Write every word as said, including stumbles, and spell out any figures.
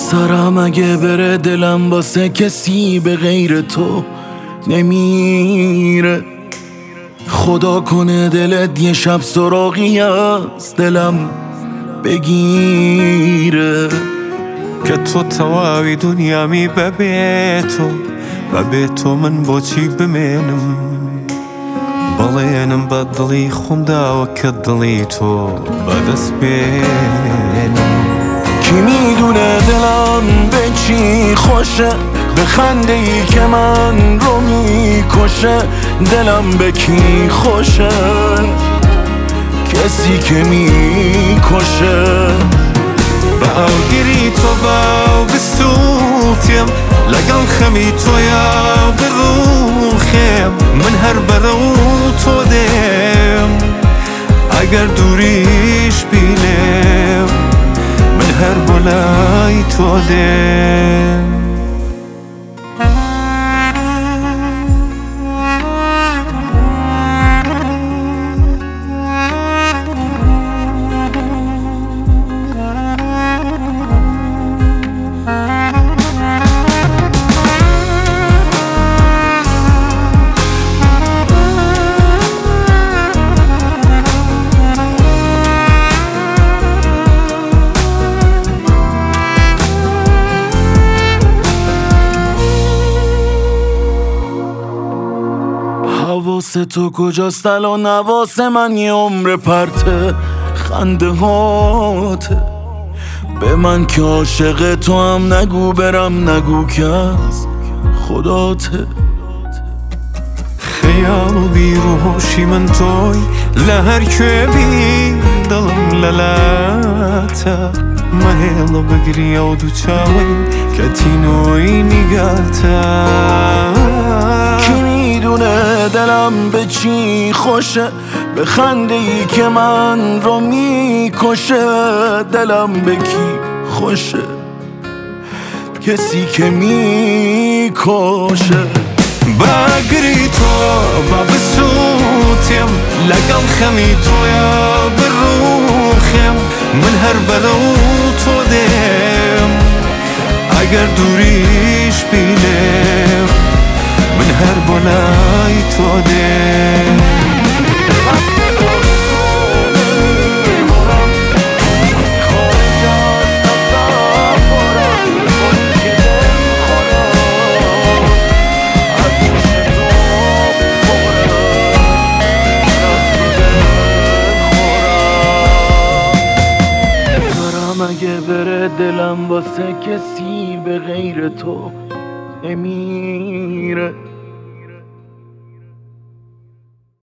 سرم اگه بره دلم واسه کسی به غیر تو نمیره. خدا کنه دلت یه شب سراغی از دلم بگیره که تو تواوی دنیامی ببێ تۆ بەبێ تۆ من بۆچی بمێنم بەڵێنم بە دڵی خۆم داوە کە دڵی تۆ بەدەست بێنم. کی میدونه دلم به چی خوشه، به خنده ای که من رو میکشه. دلم به کی خوشه؟ کسی که میکشه. بەئاوگری تۆ باو بسووتێم لەگەڵ خەمی تۆیا بڕوخێم من هەر بەرەو تۆ دێم ئەگەر دووریش بینێم من هەر بۆ لای تۆ دێم. حواس تو کجاست الان؟ حواس من یه عمر پرته خنده هاته. به من که عاشق تو هم نگو برم نگو که از خداته. خەیاڵ و بیرۆشی من تۆی لە هەر کوێبی دڵم لەلاتە مەهێڵە بگریە و دوو چاوەی کە تینۆی نیگاتە. دلم به چی خوشه، به خنده ای که من رو میکشه. دلم به کی خوشه؟ کسی که میکشه. بەگری تۆ با بسووتێم لەگەڵ خەمی تۆیا بڕوخێم من هەر بەرەو تۆ دێم ئەگەر دووریش بینێم من هەر بۆ لای تۆ دێم. اگه بره دلم واسه کسی به غیر تو نمیره.